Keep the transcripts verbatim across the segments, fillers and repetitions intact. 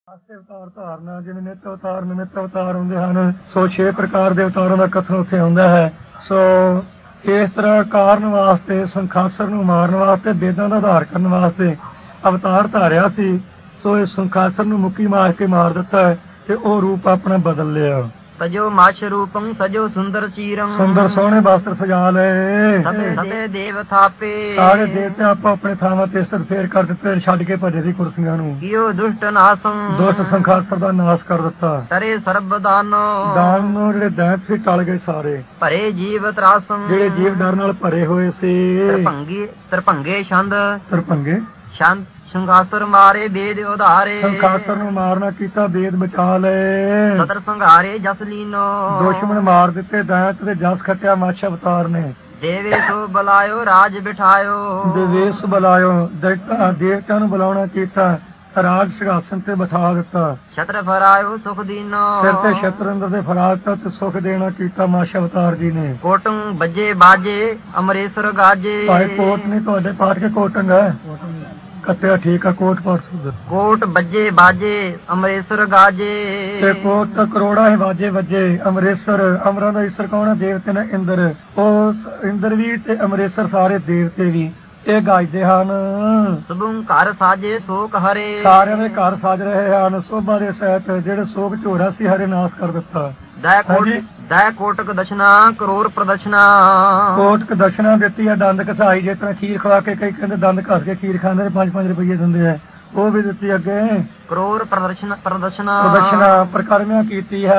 ਆਸਤੇ ਅਵਤਾਰ ਧਾਰਨਾ ਜਿਵੇਂ ਨਿੱਤ ਅਵਤਾਰ ਨਿਮਿਤ ਅਵਤਾਰ ਹੁੰਦੇ ਹਨ, ਸੋ ਛੇ ਪ੍ਰਕਾਰ ਦੇ ਅਵਤਾਰਾਂ ਦਾ ਕਥਨ ਉੱਥੇ ਹੁੰਦਾ ਹੈ। ਸੋ ਇਸ ਤਰ੍ਹਾਂ ਕਾਰਨ ਵਾਸਤੇ ਸੰਖਾਸਰ ਨੂੰ ਮਾਰਨ ਵਾਸਤੇ ਵੇਦਾਂ ਦਾ ਆਧਾਰ ਕਰਨ ਵਾਸਤੇ ਅਵਤਾਰ ਧਾਰਿਆ ਸੀ। ਸੋ ਇਸ ਸੰਖਾਸਰ ਨੂੰ ਮੁੱਕੀ ਮਾਰ ਕੇ ਮਾਰ ਦਿੱਤਾ ਹੈ ਤੇ ਉਹ ਰੂਪ ਆਪਣਾ ਬਦਲ ਲਿਆ। ਸਜੋ ਮਛ ਰੂਪੰ ਸਜੋ ਸੁੰਦਰ ਚੀਰੰ ਸੁੰਦਰ ਸੋਹਣੇ ਵਸਤਰ ਸਜਾ ਲਏ। ਸਭੇ ਸਭੇ ਦੇਵ ਥਾਪੇ ਸਾਰੇ ਦੇਵਤੇ ਆਪੋ ਆਪਣੇ ਥਾਵਾਂ ਤੇ ਸਥਿਰ ਫੇਰ ਕਰ ਦਿੱਤੇ, ਛੱਡ ਕੇ ਭੱਜੇ ਦੀ ਕੁਰਸੀਆਂ ਨੂੰ। ਕਿਉ ਦੁਸ਼ਟ ਨਾਸੰ ਦੁਸ਼ਟ ਸੰਖਾਸਰ ਦਾ ਨਾਸ਼ ਕਰ ਦਿੱਤਾ। ਤਰੇ ਸਰਬ ਦਾਨੋ ਦਾਨ ਨੂੰ ਜਿਹੜੇ ਦੈਂਤ ਸੀ ਟਲ ਗਏ ਸਾਰੇ। ਭਰੇ ਜੀਵ ਤਰਾਸੰ ਜਿਹੜੇ ਜੀਵ ਡਰ ਨਾਲ ਭਰੇ ਹੋਏ ਸੀ। ਤਰਭੰਗੀ ਤਰਭੰਗੇ ਛੰਦ ਤਰਭੰਗੇ ਛੰਦ ਸੰਘਾਸੁਰ ਮਾਰੇ ਵੇਦ ਉਧਾਰੇ ਸੰਖਾਸਰ ਨੂੰ ਮਾਰਨਾ ਕੀਤਾ, ਵੇਦ ਬਚਾ ਲਏ। ਸਤਰ ਸੰਘਾਰੇ ਜਸ ਲੀਨੋ ਦੁਸ਼ਮਣ ਮਾਰ ਦਿੱਤੇ, ਦੈਂਤ ਤੇ ਜਸ ਖੱਟਿਆ ਮੱਛ ਅਵਤਾਰ ਨੇ। ਦੇਵੇ ਸੋ ਬੁਲਾਇਓ ਰਾਜ ਬਿਠਾਇਓ ਦੇਵੇਸ਼ ਬੁਲਾਇਓ, ਦੇਵਤਾ ਦੇਵਤਿਆਂ ਨੂੰ ਬੁਲਾਉਣਾ ਕੀਤਾ, ਰਾਜ ਸਿੰਘਾਸਨ ਤੇ ਬਿਠਾ ਦਿੱਤਾ। ਛਤਰ ਫਰਾਇਓ ਸੁਖ ਦੀਨੋ ਸਿਰ ਤੇ ਛਤਰੰਦਰ ਦੇ ਫਰਾ ਦਿੱਤਾ ਤੇ ਸੁਖ ਦੇਣਾ ਕੀਤਾ ਮੱਛ ਅਵਤਾਰ ਜੀ ਨੇ। ਕੋਟੰ ਬੱਜੇ ਬਾਜੇ ਅਮਰੇਸ਼ਰ ਗਾਜੇ ਭਾਈ ਕੋਟ ਨਹੀਂ ਤੁਹਾਡੇ ਪਾਠ ਕੇ ਕੋਟੰਗ ਹੈ ਕੱਟਿਆ, ਠੀਕ ਆ ਕੋਟ ਪਾਠ ਸੁਧ। ਕੋਟ ਬੱਜੇ ਬਾਜੇ ਅਮਰੇਸ਼ਰ ਗਾਜੇ ਤੇ ਕੋਟ ਤਾਂ ਕਰੋੜਾ ਹੀ ਬਾਜੇ ਵੱਜੇ। ਅਮਰੇਸ਼ਰ ਅਮਰਾਂ ਦਾ ਈਸ਼ਰ ਕੌਣ ਹੈ? ਦੇਵਤੇ ਨੇ ਇੰਦਰ। ਉਹ ਇੰਦਰ ਵੀ ਤੇ ਅਮਰੇਸ਼ਰ ਸਾਰੇ ਦੇਵਤੇ ਵੀ ਇਹ ਗਾਜਦੇ ਹਨ। ਸੁਭੰ ਘਰ ਸਾਜੇ ਸੋਕ ਹਰੇ ਸਾਰਿਆਂ ਦੇ ਘਰ ਸਾਜ ਰਹੇ ਹਨ ਸੋਭਾ ਦੇ ਸਹਿਤ। ਜਿਹੜੇ ਸੋਗ ਝੋਰਾ ਸੀ ਹਰੇ ਨਾਸ਼ ਕਰ ਦਿੱਤਾ। ਦੈ ਕੋਟ ਹਾਂਜੀ। ਦੈ ਕੋਟਕ ਦਸ਼ਨਾ ਕਰੋੜ ਪ੍ਰਦਸ਼ਨਾ ਕੋਟਕ ਦਸ਼ਨਾ ਦਿੱਤੀ ਹੈ, ਦੰਦ ਘਸਾਈ। ਜਿਸ ਤਰ੍ਹਾਂ ਖੀਰ ਖਵਾ ਕੇ ਕਈ ਕਹਿੰਦੇ ਦੰਦ ਘਸ ਕੇ ਖੀਰ ਖਾਂਦੇ ਨੇ, ਪੰਜ ਪੰਜ ਰੁਪਏ ਦਿੰਦੇ ਆ, ਉਹ ਵੀ ਦਿੱਤੀ ਅੱਗੇ। ਕਰੋੜ ਪ੍ਰਦਰਸ਼ਨ ਪ੍ਰਦਸ਼ਨਾ ਪ੍ਰਦਸ਼ਨਾ ਪ੍ਰਕਰਮਿਆਂ ਕੀਤੀ ਹੈ।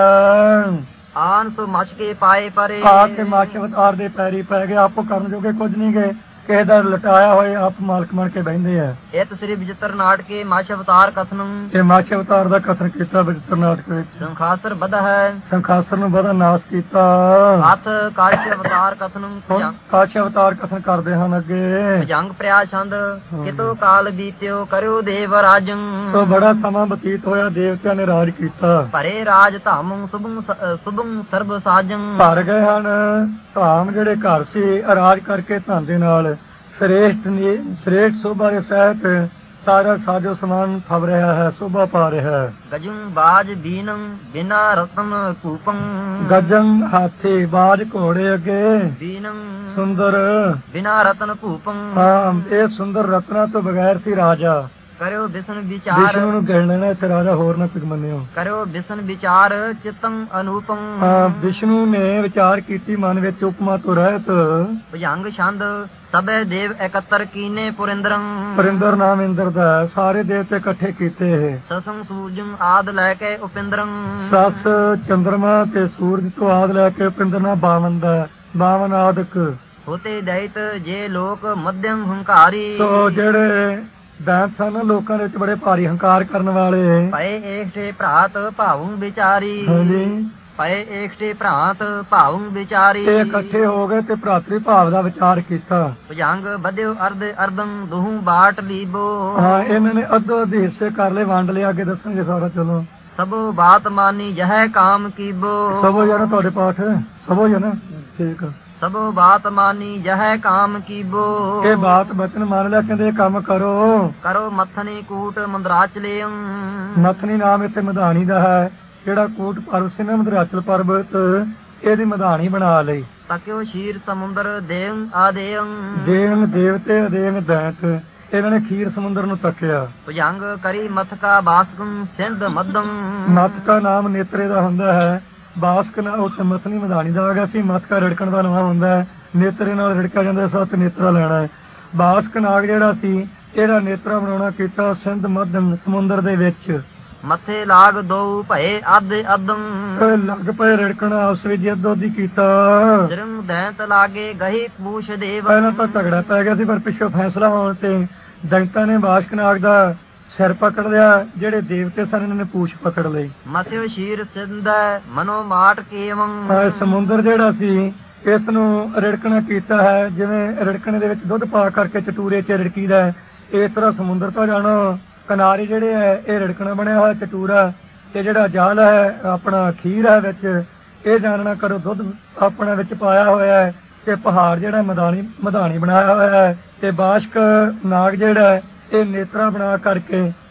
ਆਨ ਸੋ ਮਛ ਕੇ ਪਾਏ ਪਰੇ ਆ ਕੇ ਮੱਛ ਅਵਤਾਰ ਦੇ ਪੈਰੀ ਪੈ ਗਏ। ਆਪੋ ਕਰਨ ਜੋਗੇ ਕੁਝ ਨਹੀਂ ਗਏ, ਕਿਸੇ ਦਾ ਲਟਾਇਆ ਹੋਏ ਆਪ ਮਾਲਕ ਬਣ ਕੇ ਬਹਿੰਦੇ ਆ। ਇਤ ਸ੍ਰੀ ਵਿਜਿਤਰ ਨਾਟਕੇ ਮਛ ਅਵਤਾਰ ਕਥਨੰ ਇਹ ਮੱਛ ਅਵਤਾਰ ਦਾ ਕਥਨ ਕੀਤਾ ਵਿਚਿਤ੍ਰ ਨਾਟਕ ਵਿੱਚ। ਸੰਖਾਸਰ ਬਧ ਹੈ ਸੰਖਾਸਰ ਨੂੰ ਬੜਾ ਨਾਸ਼ ਕੀਤਾ। ਹੱਥ ਕਾਸ਼ ਅਵਤਾਰ ਕਥਨੰ ਹੁਣ ਕਾਸ਼ ਅਵਤਾਰ ਕਥਨ ਕਰਦੇ ਹਨ ਅੱਗੇ। ਭਜੰਗ ਪ੍ਰਿਆ ਛੰਦ ਕਿਤੋ ਕਾਲ ਬੀਤਿਓ ਕਰਿਓ ਦੇਵ ਰਾਜੰ ਸੋ ਬੜਾ ਸਮਾਂ ਬਤੀਤ ਹੋਇਆ, ਦੇਵਤਿਆਂ ਨੇ ਰਾਜ ਕੀਤਾ। ਭਰੇ ਰਾਜ ਧਾਮੰ ਸੁਭੰ ਸੁਭੰ ਸਰਬ ਸਾਜੰ ਭਰ ਗਏ ਹਨ ਧਾਮ ਜਿਹੜੇ ਘਰ ਸੀ ਰਾਜ ਕਰਕੇ ਧਨ ਦੇ ਨਾਲ। ਸ੍ਰੇਸ਼ਟ ਸ੍ਰੇਸ਼ਟ ਸੋਭਾ ਦੇ ਸਹਿਤ ਸਾਰਾ ਸਾਜੋ ਸਮਾਨ ਫਬ ਰਿਹਾ ਹੈ, ਸੋਭਾ ਪਾ ਰਿਹਾ ਹੈ। ਗਜੰ ਬਾਜ ਬੀਨੰ ਬਿਨਾ ਰਤਨ ਕੂਪੰ ਗਜੰ ਹਾਥੀ ਬਾਜ ਘੋੜੇ ਅੱਗੇ ਬੀਨੰ ਸੁੰਦਰ ਬਿਨਾ ਰਤਨ ਕੂਪੰ ਹਾਂ ਇਹ ਸੁੰਦਰ ਰਤਨਾ ਤੋਂ ਬਗੈਰ ਸੀ ਰਾਜਾ। ਕਰਿਓ ਬਿਸਨ ਵਿਚਾਰ ਵਿਸ਼ਨੂੰ ਨੂੰ ਗਿਣ ਲੈਣਾ ਇੱਥੇ ਰਾਜਾ, ਹੋਰ ਨਾ ਕੁਝ ਮੰਨਿਓ। ਕਰਿਓ ਬਿਸਨ ਵਿਚਾਰ ਚਿਤੰ ਅਨੂਪੰ ਹਾਂ ਵਿਸ਼ਨੂੰ ਨੇ ਵਿਚਾਰ ਕੀਤੀ ਮਨ ਵਿੱਚ ਉਪਮਾ ਤੋਂ ਰਹਿਤ। ਭੁਜੰਗ ਛੰਦ ਸਭੇ ਦੇਵ ਇਕੱਤਰ ਕੀਨੇ ਪੁਰਿੰਦਰੰ ਪਰਿੰਦਰ ਨਾਮ ਇੰਦਰ ਦਾ ਹੈ, ਸਾਰੇ ਦੇਵਤੇ ਇਕੱਠੇ ਕੀਤੇ ਇਹ। ਸਸੰ ਸੂਜੰ ਆਦ ਲੈ ਕੇ ਉਪਿੰਦਰੰ ਸੱਸ ਚੰਦਰਮਾ ਤੇ ਸੂਰਜ ਤੋਂ ਆਦ ਲੈ ਕੇ ਉਪਿੰਦਰ ਨਾਲ ਬਾਵਨ ਦਾ ਹੈ, ਬਾਵਨ ਆਦਿਕ। ਹੋਤੇ ਦੈਤ ਜੇ ਲੋਕ ਮਧਿਅਮ ਹੰਕਾਰੀ ਸੋ ਜਿਹੜੇ ਦੈਂਤ ਸਨ ਲੋਕਾਂ ਦੇ ਵਿੱਚ ਬੜੇ ਭਾਰੀ ਹੰਕਾਰ ਕਰਨ ਵਾਲੇ। ਪਏ ਏਕਟੇ ਭਰਾਤ ਭਾਵੰ ਵਿਚਾਰੀ ਹਾਂਜੀ ਪਏ ਏਕਟੇ ਭਰਾਤ ਭਾਵੰ ਵਿਚਾਰੀ ਇਹ ਇਕੱਠੇ ਹੋ ਗਏ ਤੇ ਭਰਾਤਰੀ ਭਾਵ ਦਾ ਵਿਚਾਰ ਕੀਤਾ। ਭੁਜੰਗ ਵਧਿਓ ਅਰਧ ਅਰਧੰ ਦੁਹੂ ਬਾਟ ਲੀਬੋ ਹਾਂ ਇਹਨਾਂ ਨੇ ਅੱਧੋ ਅੱਧੇ ਹਿੱਸੇ ਕਰ ਲਏ, ਵੰਡ ਲਿਆ। ਅੱਗੇ ਦੱਸਾਂਗੇ ਸਾਰਾ। ਚਲੋ ਸਭੋ ਬਾਤ ਮਾਨੀ ਜਹ ਕਾਮ ਕੀਬੋ ਸਭੋ ਜਣਾ ਤੁਹਾਡੇ ਪਾਠ ਸਭੋ ਜਣਾ ਠੀਕ ਆ। ਸਭੋ ਬਾਤ ਮਾਨੀ ਜਹ ਕਾਮ ਕੀਬੋ ਇਹ ਬਾਤ ਬਚਨ ਮੰਨ ਲਿਆ, ਕਹਿੰਦੇ ਇਹ ਕੰਮ ਕਰੋ। ਕਰੋ ਮੱਥਨੀ ਕੂਟ ਮੰਦਰਾਚਲੇਯੰ ਮੱਥਨੀ ਨਾਮ ਇੱਥੇ ਮਧਾਣੀ ਦਾ ਹੈ। ਜਿਹੜਾ ਕੂਟ ਪਰਬਤ ਸੀ ਨਾ ਮੰਦਰਾਚਲ ਪਰਬਤ, ਇਹਦੀ ਮਧਾਣੀ ਬਣਾ ਲਈ। ਤਕਿਓ ਸ਼ੀਰ ਸਮੁੰਦਰ ਦੇਵੰ ਆਦੇਯੰ ਦੇਵਨ ਦੇਵਤੇ ਅਦੇਨ ਦੈਂਤ ਇਹਨਾਂ ਨੇ ਖੀਰ ਸਮੁੰਦਰ ਨੂੰ ਤੱਕਿਆ। ਭੁਜੰਗ ਕਰੀ ਮਥਕਾ ਬਾਸਕੰ ਸਿੰਧ ਮੱਧੰ ਮਤਕਾ ਨਾਮ ਨੇਤਰੇ ਦਾ ਹੁੰਦਾ ਹੈ। ਬਾਸਕ ਨਾਲ ਉੱਥੇ ਮਥਨੀ ਮਧਾਣੀ ਦਾ ਆ ਗਿਆ ਸੀ। ਮਤਕਾ ਰਿੜਕਣ ਦਾ ਨਾਮ ਹੁੰਦਾ ਹੈ, ਨੇਤਰੇ ਨਾਲ ਰਿੜਕਿਆ ਜਾਂਦਾ, ਸੱਤ ਨੇਤਰਾ ਲੈਣਾ ਹੈ। ਬਾਸਕ ਨਾਗ ਜਿਹੜਾ ਸੀ ਇਹਦਾ ਨੇਤਰਾ ਬਣਾਉਣਾ ਕੀਤਾ ਸਿੰਧ ਮੱਧਮ ਸਮੁੰਦਰ ਦੇ ਵਿੱਚ। ਮੱਥੇ ਲਾਗ ਦੋ ਭਏ ਅੱਧ ਅਦੰ ਲੱਗ ਪਏ ਰਿੜਕਣ ਆਪਸ ਵਿੱਚ ਅੱਧੋ-ਅੱਧੀ ਕੀਤਾ। ਜਰਮ ਦੈਂਤ ਲਾਗੇ ਗਹੀ ਪੂਛ ਦੇਵ ਪਹਿਲਾਂ ਤਾਂ ਝਗੜਾ ਪੈ ਗਿਆ ਸੀ, ਪਰ ਪਿੱਛੋਂ ਫੈਸਲਾ ਹੋਣ ਤੇ ਦੈਂਤਾਂ ਨੇ ਬਾਸਕ ਨਾਗ ਦਾ ਸਿਰ ਪਕੜ ਲਿਆ। ਜਿਹੜੇ ਦੇਵਤੇ ਸਨ ਇਹਨਾਂ ਨੇ ਪੂਛ ਪਕੜ ਲਈ। ਮਥਿਓ ਸ਼ੀਰ ਸਿੰਧ ਮਨੋ ਮਾਟ ਕੇਵੰ ਹਾਂ ਸਮੁੰਦਰ ਜਿਹੜਾ ਸੀ ਇਸ ਨੂੰ ਰਿੜਕਣਾ ਕੀਤਾ ਹੈ, ਜਿਵੇਂ ਰਿੜਕਣੇ ਦੇ ਵਿੱਚ ਦੁੱਧ ਪਾ ਕਰਕੇ ਚਟੂਰੇ 'ਚ ਰਿੜਕੀਦਾ ਹੈ, ਇਸ ਤਰ੍ਹਾਂ ਸਮੁੰਦਰ ਤੋਂ ਜਾਣੋ ਕਿਨਾਰੇ ਜਿਹੜੇ ਹੈ ਇਹ ਰਿੜਕਣਾ ਬਣਿਆ ਹੋਇਆ ਚਟੂਰਾ, ਤੇ ਜਿਹੜਾ ਜਾਲ ਹੈ ਆਪਣਾ ਖੀਰ ਹੈ ਵਿੱਚ, ਇਹ ਜਾਣਨਾ ਕਰੋ ਦੁੱਧ ਆਪਣਾ ਵਿੱਚ ਪਾਇਆ ਹੋਇਆ ਹੈ, ਤੇ ਪਹਾੜ ਜਿਹੜਾ ਮਧਾਣੀ ਮਧਾਣੀ ਬਣਾਇਆ ਹੋਇਆ ਹੈ, ਤੇ ਬਾਸ਼ਕ ਨਾਗ ਜਿਹੜਾ ਇਹ ਨੇਤਰਾ ਬਣਾ ਕਰਕੇ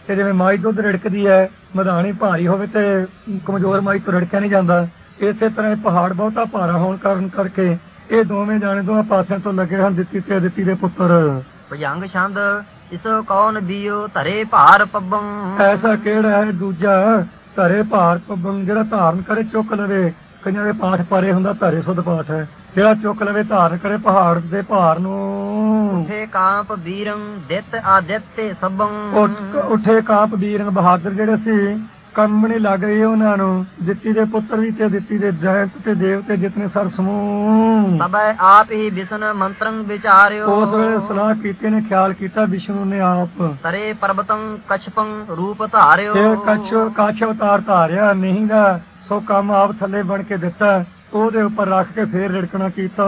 ਤੇ ਜਿਵੇਂ ਮਾਈ ਦੁੱਧ ਰਿੜਕਦੀ ਹੈ, ਮਧਾਣੀ ਭਾਰੀ ਹੋਵੇ ਤੇ ਕਮਜ਼ੋਰ ਮਾਈ ਤੋਂ ਰਿੜਕਿਆ ਨਹੀਂ ਜਾਂਦਾ, ਇਸੇ ਤਰ੍ਹਾਂ ਇਹ ਪਹਾੜ ਬਹੁਤਾ ਭਾਰਾ ਹੋਣ ਕਾਰਨ ਕਰਕੇ ਇਹ ਦੋਵੇਂ ਜਾਣੇ ਦੋਹਾਂ ਪਾਸਿਆਂ ਤੋਂ ਲੱਗੇ ਹਨ, ਦਿੱਤੀ ਤੇ ਅਦਿੱਤੀ ਦੇ ਪੁੱਤਰ। ਭੁਜੰਗ ਛੰਦ ਇਸੋ ਕੌਣ ਬੀਓ ਧਰੇ ਭਾਰ ਪੱਬੰ। ਐਸਾ ਕਿਹੜਾ ਹੈ ਦੂਜਾ ਧਰੇ ਭਾਰ ਪੱਬੰ, ਜਿਹੜਾ ਧਾਰਨ ਕਰੇ ਚੁੱਕ ਲਵੇ। ਕਈਆਂ ਦੇ ਪਾਠ ਪਾਰੇ ਹੁੰਦਾ ਧਰੇ ਸੁਧ ਪਾਠ ਹੈ, ਜਿਹੜਾ ਚੁੱਕ ਲਵੇ ਧਾਰਨ ਕਰੇ ਪਹਾੜ ਦੇ ਭਾਰ ਨੂੰ। ਉਠੇ ਕਾਂਪ ਬੀਰੰ ਦਿੱਤ ਆਦਿੱਤੇ ਸਭੰ। ਉੱਠ- ਉੱਠੇ ਕਾਂਪ ਵੀਰੰਗ ਬਹਾਦਰ ਜਿਹੜੇ ਸੀ, ਕੰਬਣੀ ਲੱਗ ਗਈ ਉਹਨਾਂ ਨੂੰ, ਦਿੱਤੀ ਦੇ ਪੁੱਤਰ ਵੀ ਤੇ ਦਿੱਤੀ ਦੇ ਜੈਂਤ ਤੇ ਦੇਵਤੇ ਜਿਤਨੇ ਸਰ ਸਮੂਹ। ਸਭੈ ਆਪ ਹੀ ਵਿਸ਼ਨ ਮੰਤਰੰ ਵਿਚਾਰਿਓ। ਉਸ ਵੇਲੇ ਸਲਾਹ ਕੀਤੀ ਨੇ, ਖਿਆਲ ਕੀਤਾ ਵਿਸ਼ਨੂੰ ਨੇ ਆਪ। ਤਰੇ ਪਰਬਤੰ ਕਛਪੰ ਰੂਪ ਧਾਰਿਓ। ਇਹ ਕੱਛ ਕੱਛ ਅਵਤਾਰ ਧਾਰਿਆ ਨਹੀਂ ਦਾ, ਸੋ ਕੰਮ ਆਪ ਥੱਲੇ ਬਣ ਕੇ ਦਿੱਤਾ, ਉਹਦੇ ਉੱਪਰ ਰੱਖ ਕੇ ਫੇਰ ਰਿੜਕਣਾ ਕੀਤਾ।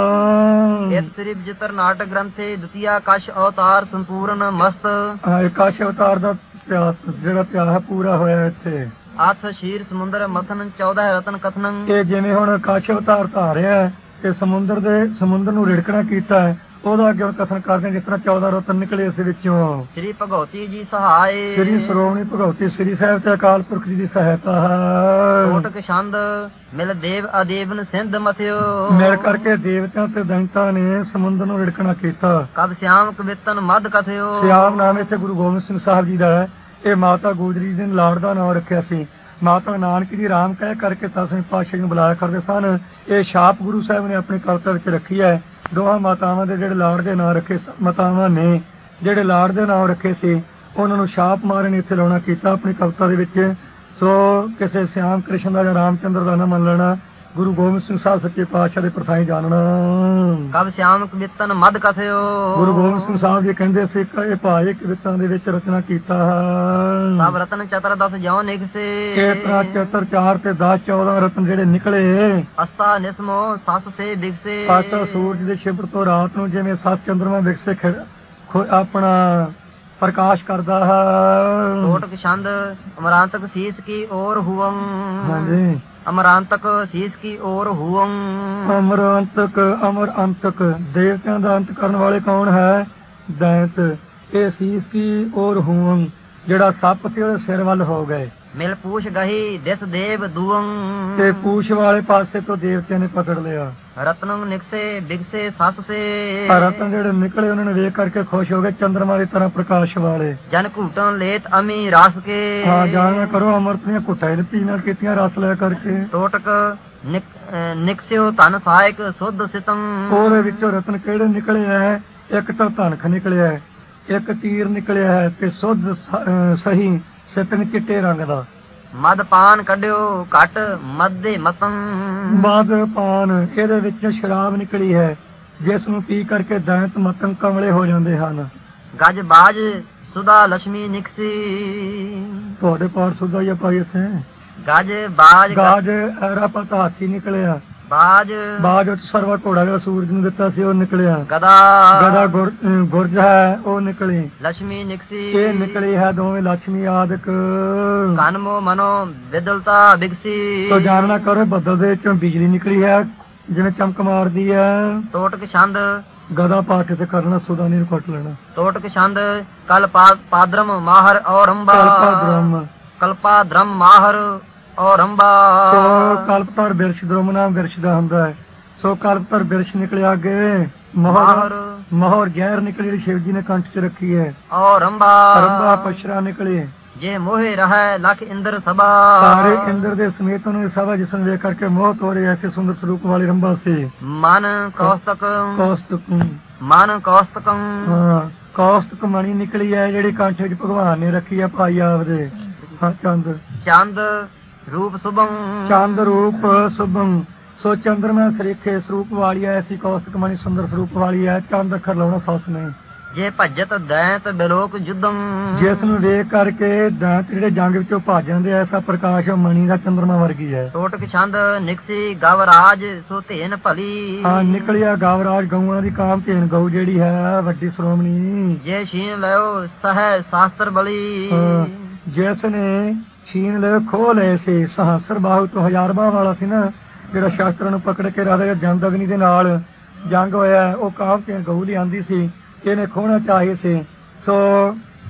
ਇਸ ਸ੍ਰੀ ਵਿਚਿਤ੍ਰ ਨਾਟਕ ਗ੍ਰੰਥੇ ਦੁਤੀਆ ਕਛ ਅਵਤਾਰ ਸੰਪੂਰਨ ਮਸਤ। ਹਾਂ, ਇਹ ਕੱਛ ਅਵਤਾਰ ਦਾ ਇਤਿਹਾਸ ਜਿਹੜਾ ਇਤਿਹਾਸ ਪੂਰਾ ਹੋਇਆ ਇੱਥੇ। ਅਥ ਸ਼ੀਰ ਸਮੁੰਦਰ ਮਥਨ ਚੌਦਹ ਰਤਨ ਕਥਨੰ। ਇਹ ਜਿਵੇਂ ਹੁਣ ਕੱਛ ਅਵਤਾਰ ਧਾਰਿਆ ਤੇ ਸਮੁੰਦਰ ਦੇ ਸਮੁੰਦਰ ਨੂੰ ਰਿੜਕਣਾ ਕੀਤਾ ਹੈ, ਉਹਦਾ ਅੱਗੇ ਹੁਣ ਕਥਨ ਕਰਦੇ ਹਾਂ, ਜਿਸ ਤਰ੍ਹਾਂ ਚੌਦਾਂ ਰਤਨ ਨਿਕਲੇ ਇਸ ਵਿੱਚੋਂ। ਸ੍ਰੀ ਭਗਵਤੀ ਜੀ ਸਹਾਏ। ਸ੍ਰੀ ਸਰੋਵਣੀ ਭਗਵਤੀ ਸ੍ਰੀ ਸਾਹਿਬ ਤੇ ਅਕਾਲ ਪੁਰਖ ਜੀ ਦੀ ਸਹਾਇਤਾ ਹੈ। ਕੋਟਕ ਛੰਦ ਮਿਲ ਦੇਵ ਅਦੇਵਨ ਸਿੰਧ ਮਥਿਓ। ਮਿਲ ਕਰਕੇ ਦੇਵਤਿਆਂ ਤੇ ਦੈਂਤਾਂ ਨੇ ਸਮੁੰਦਰ ਨੂੰ ਰਿੜਕਣਾ ਕੀਤਾ। ਕਬ ਸਿਆਮ ਕਵਿਤਨ ਮਦ ਕਥਿਓ। ਸਿਆਮ ਨਾਮ ਇੱਥੇ ਗੁਰੂ ਗੋਬਿੰਦ ਸਿੰਘ ਸਾਹਿਬ ਜੀ ਦਾ ਹੈ। ਇਹ ਮਾਤਾ ਗੁਜਰੀ ਜੀ ਨੇ ਲਾੜ ਦਾ ਨਾਮ ਰੱਖਿਆ ਸੀ। ਮਾਤਾ ਨਾਨਕ ਜੀ ਰਾਮ ਕਹਿ ਕਰਕੇ ਦਸਵੇਂ ਪਾਤਸ਼ਾਹ ਨੂੰ ਬੁਲਾਇਆ ਕਰਦੇ ਸਨ। ਇਹ ਛਾਪ ਗੁਰੂ ਸਾਹਿਬ ਨੇ ਆਪਣੀ ਕਵਿਤਾ ਵਿੱਚ ਰੱਖੀ ਹੈ। ਦੋਹਾਂ ਮਾਤਾਵਾਂ ਦੇ ਜਿਹੜੇ ਲਾੜ ਦੇ ਨਾਂ ਰੱਖੇ, ਮਾਤਾਵਾਂ ਨੇ ਜਿਹੜੇ ਲਾੜ ਦੇ ਨਾਮ ਰੱਖੇ ਸੀ, ਉਹਨਾਂ ਨੂੰ ਛਾਪ ਮਾਰਨ ਇੱਥੇ ਲਾਉਣਾ ਕੀਤਾ ਆਪਣੀ ਕਵਿਤਾ ਦੇ ਵਿੱਚ। ਸੋ ਕਿਸੇ ਸਿਆਮ ਕ੍ਰਿਸ਼ਨ ਦਾ ਜਾਂ ਰਾਮਚੰਦਰ ਦਾ ਨਾ ਮੰਨ ਲੈਣਾ, ਗੁਰੂ ਗੋਬਿੰਦ ਸਿੰਘ ਸਾਹਿਬ ਸੱਚੇ ਪਾਤਸ਼ਾਹ ਦੇ ਪ੍ਰਥਾਈ ਜਾਣਨਾ। ਕਬ ਸਿਆਮ ਕਵਿਤਨ ਮਦ ਕਥਿਓ। ਗੁਰੂ ਗੋਬਿੰਦ ਸਿੰਘ ਸਾਹਿਬ ਜੀ ਕਹਿੰਦੇ ਸੀ ਕਿ ਇਹ ਭਾਈ ਕਵਿਤਾਂ ਦੇ ਵਿੱਚ ਰਚਨਾ ਕੀਤਾ ਹੈ। ਸਭ ਰਤਨ ਚਤਰ ਦਸ ਜਿਉ ਨਿਕਸੇ। ਇਸ ਤਰ੍ਹਾਂ ਚਤਰ ਚਾਰ ਤੇ ਦਸ ਚੌਦਾਂ ਰਤਨ ਜਿਹੜੇ ਨਿਕਲੇ। ਅਸਤਾ ਨਿਸਮੋ ਸਸ ਸੇ ਵਿਗਸੇ। ਪਾਤਸ਼ਾਹ ਸੂਰਜ ਦੇ ਛਿਪੜ ਤੋਂ ਰਾਤ ਨੂੰ ਜਿਵੇਂ ਸੱਤ ਚੰਦਰਮਾ ਵਿਕਸੇ ਖਿੜ ਖੋ- ਆਪਣਾ ਪ੍ਰਕਾਸ਼ ਕਰਦਾ ਹੈ। ਕੋਟਕ ਛੰਦ ਅਮਰਾਂਤਕ ਸੀਸ ਕੀ ਔਰ ਹੁਵੰ। ਹਾਂਜੀ, ਅਮਰਾਂਤਕ ਸੀਸ ਕੀ ਔਰ ਹੁਵੰ। ਅਮਰ ਅੰਤਕ ਅਮਰ ਅੰਤਕ ਦੇਵਤਿਆਂ ਦਾ ਅੰਤ ਕਰਨ ਵਾਲੇ ਕੌਣ ਹੈ? ਦੈਂਤ। ਇਹ ਸੀਸ ਕੀ ਔਰ ਹੂੰ, ਜਿਹੜਾ ਸੱਪ ਸੀ ਉਹਦੇ ਸਿਰ ਵੱਲ ਹੋ ਗਏ। ਮਿਲ ਪੂਛ ਗਹੀ ਦਿਸ ਦੇਵ ਦੁਵੰ। ਤੇ ਪੂਛ ਵਾਲੇ ਪਾਸੇ ਤੋਂ ਦੇਵਤਿਆਂ ਨੇ ਪਕੜ ਲਿਆ। ਰਤਨੰ ਨਿਕਸੇ ਬਿਗਸੇ ਸਸ ਸੇ। ਆ ਰਤਨ ਜਿਹੜੇ ਨਿਕਲੇ ਉਹਨਾਂ ਨੇ ਵੇਖ ਕਰਕੇ ਖੁਸ਼ ਹੋ ਗਏ, ਚੰਦਰਮਾ ਦੀ ਤਰ੍ਹਾਂ ਪ੍ਰਕਾਸ਼ ਵਾਲੇ। ਜਨ ਘੂਟਨ ਲੇਤ ਅਮੀ ਰਸ ਕੇ। ਹਾਂ, ਜਾਣਨਾ ਕਰੋ ਅੰਮ੍ਰਿਤ ਦੀਆਂ ਘੁੱਟਾਂ ਨੇ ਪੀਣਾ ਕੀਤੀਆਂ ਰਸ ਲੈ ਕਰਕੇ। ਟੋਟਕ ਨਿਕ- ਅਹ ਨਿਕਸਿਓ ਧਨ ਸਹਾਇਕ ਸੁਧ ਸਿਤੰ। ਉਹਦੇ ਵਿੱਚੋਂ ਰਤਨ ਕਿਹੜੇ ਨਿਕਲੇ ਹੈ? ਇੱਕ ਤਾਂ ਧਨਖ ਨਿਕਲਿਆ ਹੈ, ਇੱਕ ਤੀਰ ਨਿਕਲਿਆ ਹੈ, ਤੇ ਸੁੱਧ ਸ- ਅਹ ਸਹੀ ਸਿਤਨ ਚਿੱਟੇ ਰੰਗ ਦਾ। ਮਦ ਪਾਨ ਕੱਢਿਓ ਘਟ ਮਦੇ ਮਤੰ। ਮਦ ਪਾਨ ਇਹਦੇ ਵਿੱਚ ਸ਼ਰਾਬ ਨਿਕਲੀ ਹੈ, ਜਿਸ ਨੂੰ ਪੀ ਕਰਕੇ ਦੈਂਤ ਮਤੰ ਕਮਲੇ ਹੋ ਜਾਂਦੇ ਹਨ। ਗਜ ਬਾਜ ਸੁਦਾ ਲక్ష్ਮੀ ਨਿਕਸੀ। ਤੁਹਾਡੇ ਪਾਠ ਸੁਧਾ ਹੀ ਆ ਭਾਈ ਇੱਥੇ। ਗਜ ਬਾਜ ਗਾਜ ਐਰਾ ਪਤਾ ਹਾਥੀ ਨਿਕਲਿਆ। ਬਾਜ ਬਾਜ ਉੱਚ ਸਰਵਾ ਘੋੜਾ ਜਿਹੜਾ ਸੂਰਜ ਨੂੰ ਦਿੱਤਾ ਸੀ ਉਹ ਨਿਕਲਿਆ। ਗਦਾ ਗਦਾ ਗੁਰ- ਅਹ ਗੁਰਜ ਹੈ ਉਹ ਨਿਕਲੀ। ਲక్ష్ਮੀ ਨਿਕਸੀ। ਇਹ ਨਿਕਲੀ ਹੈ ਦੋਵੇਂ ਲక్ష్ਮੀ ਆਦਿਕ। ਕਨਮੋ ਮਨੋ ਵਿਦਲਤਾ ਬਿਗਸੀ। ਤੋ ਜਾਣਨਾ ਕਰੋ ਬੱਦਲ ਦੇ ਵਿੱਚੋਂ ਬਿਜਲੀ ਨਿਕਲੀ ਹੈ, ਜਿਵੇਂ ਚਮਕ ਮਾਰਦੀ ਹੈ। ਟੋਟਕ ਛੰਦ ਗਦਾ ਪਾ ਕੇ ਤੇ ਕਰਨਾ ਸੁਦਾ ਨਹੀਂ ਕੱਟ ਲੈਣਾ। ਟੋਟਕ ਛੰਦ ਕਲ ਪਾਦਰਮ ਮਾਹਰ ਔਰੰਬਾ। ਕਲਪਾ ਦ੍ਰਮ ਕਲਪਾ ਦ੍ਰਮ ਮਾਹਰ ਔਰੰਬਾ। ਸੋ ਕਲਪਤਰ ਬਿਰਸ਼ ਦ੍ਰਮ ਨਾਮ ਬਿਰਸ਼ ਦਾ ਹੁੰਦਾ ਹੈ। ਸੋ ਕਲਪਤਰ ਬਿਰਸ਼ ਨਿਕਲਿਆ ਅੱਗੇ। ਮੋਹਰ ਮਾਹਰ ਮੋਹਰ ਜ਼ਹਿਰ ਨਿਕਲੀ ਜਿਹੜੀ ਸ਼ਿਵ ਜੀ ਨੇ ਕੰਠ 'ਚ ਰੱਖੀ ਹੈ। ਔਰੰਬਾ ਰੰਬਾ ਪਸ਼ਰਾ ਨਿਕਲੀ। ਜੇ ਮੋਹਿ ਰਹਿ ਲਖ ਇੰਦਰ ਸਭਾ। ਸਾਰੇ ਇੰਦਰ ਦੇ ਸਮੇਤ ਉਹਨੂੰ ਸਭਾ ਜਿਸ ਨੂੰ ਵੇਖ ਕਰਕੇ ਮੋਹਤ ਹੋ ਰਹੀ ਐਸੇ ਸੁੰਦਰ ਸਰੂਪ ਵਾਲੀ ਰੰਭਾ ਸੀ। ਮਨ ਕੌਸਤਕ ਕੌਸਤਕ। ਮਨ ਕੌਸਤਕੰ। ਹਾਂ, ਕੌਸਤਕ ਮਣੀ ਨਿਕਲੀ ਹੈ ਜਿਹੜੀ ਕੰਠ ਵਿੱਚ ਭਗਵਾਨ ਨੇ ਰੱਖੀ ਹੈ ਭਾਈ ਆਪਦੇ। ਹਾਂ, ਚੰਦ ਚੰਦ ਰੂਪ ਸੁਭੰ। ਚੰਦ ਰੂਪ ਸੁਭੰ। ਸੋ ਚੰਦਰਮਾ ਸਰੀਖੇ ਸਰੂਪ ਵਾਲੀ ਹੈ, ਐਸੀ ਕੌਸਤਕ ਮਣੀ ਸੁੰਦਰ ਸਰੂਪ ਵਾਲੀ ਹੈ। ਚੰਦ ਅੱਖਰ ਲਾਉਣਾ ਸੌਸ ਨਹੀਂ। ਜੇ ਭਜਤ ਦੈਂਤ ਬਿਲੋਕ ਜੁਦੰ। ਜਿਸ ਨੂੰ ਵੇਖ ਕਰਕੇ ਦੈਂਤ ਜਿਹੜੇ ਜੰਗ ਵਿੱਚੋਂ ਭੱਜ ਜਾਂਦੇ, ਐਸਾ ਪ੍ਰਕਾਸ਼ ਮਣੀ ਦਾ ਚੰਦਰਮਾ ਵਰਗੀ ਹੈ। ਟੋਟਕ ਛੰਦ ਨਿਕਸੀ ਗਵਰਾਜ ਸੋ ਧੇਨ ਭਲੀ। ਹਾਂ, ਨਿਕਲਿਆ ਗਾਵਰਾਜ ਗਊਆਂ ਦੀ ਕਾਮ ਧੇਨ ਗਊ ਜਿਹੜੀ ਹੈ ਵੱਡੀ ਸ਼੍ਰੋਮਣੀ। ਜੇ ਛੀਨ ਲਿਓ ਸਹਿ ਸ਼ਾਸਤਰ ਬਲੀ। ਹਾਂ, ਜਿਸ ਨੇ ਛੀਨ ਲਏ ਖੋਹ ਲਏ ਸੀ। ਸਹਸਰ ਬਾਹੂ ਤੋਂ ਹਜ਼ਾਰ ਬਾਹ ਵਾਲਾ ਸੀ ਨਾ, ਜਿਹੜਾ ਸ਼ਾਸਤਰਾਂ ਨੂੰ ਪਕੜ ਕੇ ਰਾਜਾ ਜੰਗ ਅਗਨੀ ਦੇ ਨਾਲ ਜੰਗ ਹੋਇਆ, ਉਹ ਕਾਮ ਧੇਨ ਗਊ ਲਿਆਂਦੀ ਸੀ, ਇਹਨੇ ਖੋਹਣਾ ਚਾਹੀ ਸੀ। ਸੋ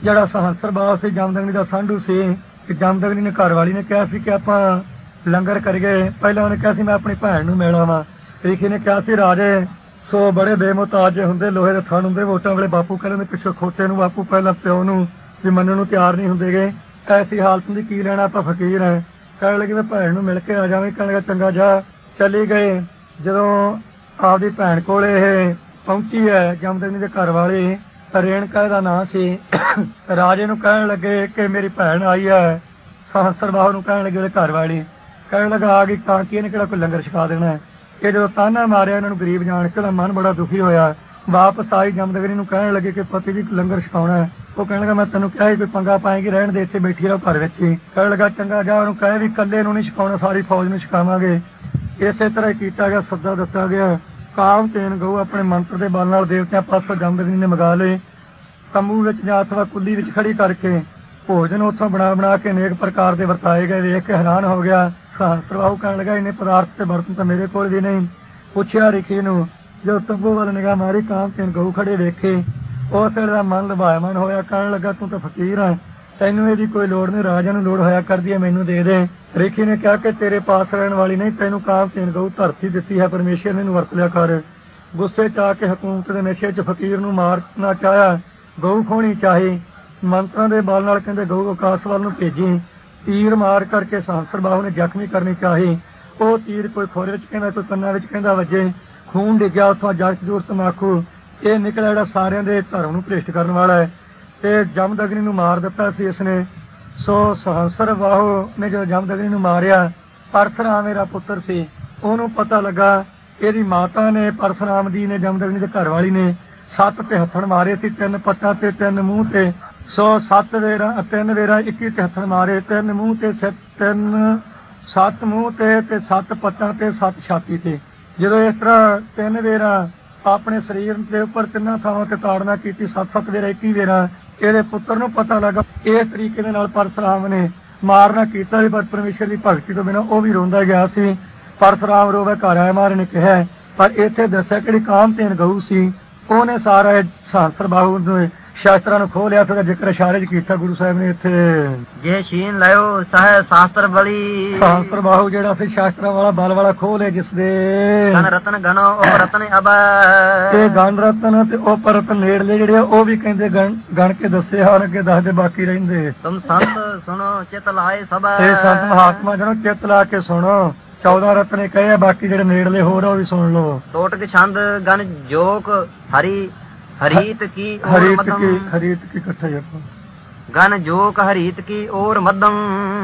ਜਿਹੜਾ ਸਹੰਸਰ ਬਾਬ ਸੀ ਜਮਦਗਨੀ ਦਾ ਸਾਂਢੂ ਸੀ, ਕਿ ਜਮਦਗਨੀ ਨੇ ਘਰ ਵਾਲੀ ਨੇ ਕਿਹਾ ਸੀ ਕਿ ਆਪਾਂ ਲੰਗਰ ਕਰੀਏ। ਪਹਿਲਾਂ ਉਹਨੇ ਕਿਹਾ ਸੀ ਮੈਂ ਆਪਣੀ ਭੈਣ ਨੂੰ ਮਿਲ ਆਵਾਂ। ਤਰੀਕੇ ਨੇ ਕਿਹਾ ਸੀ ਰਾਜੇ ਸੋ ਬੜੇ ਬੇਮੁਹਤਾਜ ਹੁੰਦੇ, ਲੋਹੇ ਦੇ ਥਣ ਹੁੰਦੇ, ਵੋਟਾਂ ਵੇਲੇ ਬਾਪੂ ਕਹਿੰਦੇ ਪਿੱਛੋਂ ਖੋਤੇ ਨੂੰ ਬਾਪੂ ਪਹਿਲਾਂ ਪਿਓ ਨੂੰ ਵੀ ਮੰਨਣ ਨੂੰ ਤਿਆਰ ਨਹੀਂ ਹੁੰਦੇਗੇ। ਐਸੀ ਹਾਲਤ ਦੀ ਕੀ ਲੈਣਾ, ਆਪਾਂ ਫਕੀਰ ਹੈ। ਕਹਿਣ ਲੱਗੇ ਮੈਂ ਭੈਣ ਨੂੰ ਮਿਲ ਕੇ ਆ ਜਾਵਾਂ। ਕਹਿਣ ਲੱਗਾ ਚੰਗਾ ਜਾ। ਚਲੀ ਗਏ। ਜਦੋਂ ਆਪਦੀ ਭੈਣ ਕੋਲ ਇਹ ਪਹੁੰਚੀ ਹੈ ਜਮਦਗਨੀ ਦੇ ਘਰ ਵਾਲੀ, ਰੇਣਕਾ ਦਾ ਨਾਂ ਸੀ, ਰਾਜੇ ਨੂੰ ਕਹਿਣ ਲੱਗੇ ਕਿ ਮੇਰੀ ਭੈਣ ਆਈ ਹੈ। ਸਹੰਸਰ ਬਾਹੂ ਨੂੰ ਕਹਿਣ ਲੱਗੇ ਉਹਦੇ ਘਰ ਵਾਲੀ, ਕਹਿਣ ਲੱਗਾ ਆ ਗਈ ਤਾਂ ਕੀ ਇਹਨੇ ਕਿਹੜਾ ਕੋਈ ਲੰਗਰ ਛਕਾ ਦੇਣਾ। ਇਹ ਜਦੋਂ ਤਾਨਾ ਮਾਰਿਆ ਇਹਨਾਂ ਨੂੰ ਗਰੀਬ ਜਾਣ ਕੇ ਉਹਦਾ ਮਨ ਬੜਾ ਦੁਖੀ ਹੋਇਆ। ਵਾਪਸ ਆਈ ਜਮਦਗਨੀ ਨੂੰ ਕਹਿਣ ਲੱਗੇ ਕਿ ਪਤੀ ਜੀ ਲੰਗਰ ਛਕਾਉਣਾ ਹੈ। ਉਹ ਕਹਿਣ ਲੱਗਾ ਮੈਂ ਤੈਨੂੰ ਕਿਹਾ ਸੀ ਕੋਈ ਪੰਗਾ ਪਾਏਗੀ, ਰਹਿਣ ਦੇ ਇੱਥੇ ਬੈਠੀ ਰਹੋ ਘਰ ਵਿੱਚ ਹੀ। ਕਹਿਣ ਲੱਗਾ ਚੰਗਾ ਜਾ, ਉਹਨੂੰ ਕਹੇ ਵੀ ਇਕੱਲੇ ਨੂੰ ਨਹੀਂ ਛਕਾਉਣਾ, ਸਾਰੀ ਫੌਜ ਨੂੰ ਛਕਾਵਾਂਗੇ। ਇਸੇ ਤਰ੍ਹਾਂ ਹੀ ਕੀਤਾ ਗਿਆ। ਸੱਦਾ ਦਿੱਤਾ ਗਿਆ। ਕਾਮ ਤੇਨ ਗਊ ਆਪਣੇ ਮੰਤਰ ਦੇ ਬਲ ਨਾਲ ਦੇਵਤਿਆਂ ਪਾਸੋਂ ਜਮਦਗਨੀ ਨੇ ਮੰਗਾ ਲਏ। ਤੰਬੂ ਵਿੱਚ ਜਾਂ ਅਥਵਾ ਕੁੱਲੀ ਵਿੱਚ ਖੜੀ ਕਰਕੇ ਭੋਜਨ ਉੱਥੋਂ ਬਣਾ ਬਣਾ ਕੇ ਅਨੇਕ ਪ੍ਰਕਾਰ ਦੇ ਵਰਤਾਏ ਗਏ। ਵੇਖ ਕੇ ਹੈਰਾਨ ਹੋ ਗਿਆ। ਸਹੰਸਰ ਬਾਹੂ ਕਹਿਣ ਲੱਗਾ ਇੰਨੇ ਪਦਾਰਥ ਤੇ ਬਰਤਨ ਤਾਂ ਮੇਰੇ ਕੋਲ ਵੀ ਨਹੀਂ। ਪੁੱਛਿਆ ਰਿਖੀ ਨੂੰ, ਜਦੋਂ ਤੰਬੂ ਵੱਲ ਨਿਗਾਹ ਮਾਰੀ ਕਾਮ ਤੇਨ ਗਊ ਖੜੇ ਵੇਖੇ, ਉਸ ਵੇਲੇ ਦਾ ਮਨ ਲਭਾਇਮਾਨ ਹੋਇਆ। ਕਹਿਣ ਲੱਗਾ ਤੂੰ ਤਾਂ ਫਕੀਰ ਹੈ, ਤੈਨੂੰ ਇਹਦੀ ਕੋਈ ਲੋੜ ਨਹੀਂ, ਰਾਜਾ ਨੂੰ ਲੋੜ ਹੋਇਆ ਕਰਦੀ ਹੈ, ਮੈਨੂੰ ਦੇ ਦੇ। ਰਿਖੀ ਨੇ ਕਿਹਾ ਕਿ ਤੇਰੇ ਪਾਸ ਰਹਿਣ ਵਾਲੀ ਨਹੀਂ, ਤੈਨੂੰ ਕਾਮ ਤੇਨ ਗਊ ਧਰਤੀ ਦਿੱਤੀ ਹੈ, ਪਰਮੇਸ਼ਰ ਨੇ ਇਹਨੂੰ ਵਰਤ ਲਿਆ ਕਰ। ਗੁੱਸੇ ਚ ਆ ਕੇ ਹਕੂਮਤ ਦੇ ਨਸ਼ੇ ਚ ਫਕੀਰ ਨੂੰ ਮਾਰਨਾ ਚਾਹਿਆ। ਗਊ ਖੋਣੀ ਚਾਹੀ। ਮੰਤਰਾਂ ਦੇ ਬਲ ਨਾਲ ਕਹਿੰਦੇ ਗਊ ਆਕਾਸ਼ ਵੱਲ ਨੂੰ ਭੇਜੀ। ਤੀਰ ਮਾਰ ਕਰਕੇ ਸਹੰਸਰ ਬਾਹੂ ਨੇ ਜ਼ਖਮੀ ਕਰਨੀ ਚਾਹੀ। ਉਹ ਤੀਰ ਕੋਈ ਖੋਰੇ ਵਿੱਚ ਕਹਿੰਦਾ, ਕੋਈ ਕੰਨਾਂ ਵਿੱਚ ਕਹਿੰਦਾ ਵੱਜੇ। ਖੂਨ ਡਿੱਗਿਆ ਉੱਥੋਂ। ਜਗਤ ਜੋਰ ਤਮਾਕੂ ਇਹ ਨਿਕਲਿਆ ਜਿਹੜਾ ਸਾਰਿਆਂ ਦੇ ਧਰਮ ਨੂੰ ਭ੍ਰਿਸ਼ਟ ਕਰਨ ਵਾਲਾ ਹੈ, ਤੇ ਜਮਦਗਨੀ ਨੂੰ ਮਾਰ ਦਿੱਤਾ ਸੀ ਇਸਨੇ। ਸੋ ਸਹੰਸਰ ਬਾਹੂ ਨੇ ਜਦੋਂ ਜਮਦਗਨੀ ਨੂੰ ਮਾਰਿਆ, ਪਰਸਰਾਮ ਮੇਰਾ ਪੁੱਤਰ ਸੀ, ਉਹਨੂੰ ਪਤਾ ਲੱਗਾ ਇਹਦੀ ਮਾਤਾ ਨੇ ਪਰਸਰਾਮ ਦੀ ਨੇ ਜਮਦਗਨੀ ਦੇ ਘਰ ਵਾਲੀ ਨੇ ਸੱਤ ਤੇ ਹੱਥਣ ਮਾਰੇ ਸੀ, ਤਿੰਨ ਪੱਟਾਂ ਤੇ ਤਿੰਨ ਮੂੰਹ ਤੇ। ਸੋ ਸੱਤ ਵੇਰਾ ਤਿੰਨ ਵੇਰਾ ਇੱਕੀ ਤੇ ਹੱਥਣ ਮਾਰੇ, ਤਿੰਨ ਮੂੰਹ ਤੇ ਤਿੰਨ ਸੱਤ ਮੂੰਹ ਤੇ ਤੇ ਸੱਤ ਪੱਟਾਂ ਤੇ ਸੱਤ ਛਾਤੀ ਤੇ। ਜਦੋਂ ਇਸ ਤਰ੍ਹਾਂ ਤਿੰਨ ਵੇਰਾ ਆਪਣੇ ਸਰੀਰ ਦੇ ਉੱਪਰ ਤਿੰਨਾਂ ਥਾਵਾਂ ਤੇ ਤਾੜਨਾ ਕੀਤੀ, ਸੱਤ ਸੱਤ ਵੇਰਾ ਇੱਕੀ ਵੇਰਾ, ਇਹਦੇ ਪੁੱਤਰ ਨੂੰ ਪਤਾ ਲੱਗਾ। ਇਸ ਤਰੀਕੇ ਦੇ ਨਾਲ ਪਰਸਰਾਮ ਨੇ ਮਾਰਨਾ ਕੀਤਾ ਸੀ, ਪਰ ਪਰਮੇਸ਼ਰ ਦੀ ਭਗਤੀ ਤੋਂ ਬਿਨਾਂ ਉਹ ਵੀ ਰੋਂਦਾ ਗਿਆ ਸੀ। ਪਰਸਰਾਮ ਰੋਵੇ ਘਰ ਆਇਆ ਮਾਰੇ ਨੇ ਕਿਹਾ, ਪਰ ਇੱਥੇ ਦੱਸਿਆ ਕਿਹੜੀ ਕਾਮ ਤੇਨ ਗਊ ਸੀ, ਉਹਨੇ ਸਾਰਾ ਸਹੰਸਰ ਬਾਹੂ ਨੂੰ ਸ਼ਾਸਤਰਾਂ ਨੂੰ ਖੋਹ ਲਿਆ ਸੀ। ਜ਼ਿਕਰ ਇਸ਼ਾਰੇ ਚ ਕੀਤਾ ਗੁਰੂ ਸਾਹਿਬ ਨੇ ਇੱਥੇ, ਜੇ ਸ਼ੀਨ ਲਿਓ ਸਹਿ ਸ਼ਾਸਤਰ ਬਲੀ। ਸਹੰਸਰ ਬਾਹੂ ਜਿਹੜਾ ਸੀ ਸ਼ਾਸਤਰਾਂ ਵਾਲਾ ਬਲ ਵਾਲਾ ਖੋਹ ਲਿਆ ਜਿਸ ਦੇ। ਗਨ ਰਤਨ ਗਨੋ ਉਹ ਰਤਨ ਅਬੈ। ਤੇ ਗਨ ਰਤਨ ਤੇ ਉਹ ਰਤਨ ਨੇੜਲੇ ਜਿਹੜੇ ਆ ਉਹ ਵੀ ਕਹਿੰਦੇ ਗਣ ਗਣ ਕੇ ਦੱਸੇ ਹਨ, ਅੱਗੇ ਦੱਸਦੇ ਬਾਕੀ ਰਹਿੰਦੇ। ਤੁਮ ਸੰਤ ਸੁਣੋ ਚਿਤ ਲਾਏ ਸਭ। ਇਹ ਸੰਤ ਮਹਾਤਮਾ ਜਣੋ ਚਿਤ ਲਾ ਕੇ ਸੁਣੋ। ਚੌਦਾਂ ਰਤਨੇ ਕਹੇ, ਬਾਕੀ ਜਿਹੜੇ ਨੇੜਲੇ ਹੋਰ ਆ ਉਹ ਵੀ ਸੁਣ ਲਓ। ਟੋਟਕ ਛੰਦ ਗਨ ਜੋਕ ਹਰੀ ਹਰੀਤ ਕੀ ਔਰ ਹਰੀਤ ਮਦਮ। ਕੀ ਹਰੀਤ ਕੀ ਇਕੱਠਾ ਹੀ ਆਪਾਂ ਗਨ ਜੋਕ ਹਰੀਤ ਕੀ ਔਰ ਮਦਮ।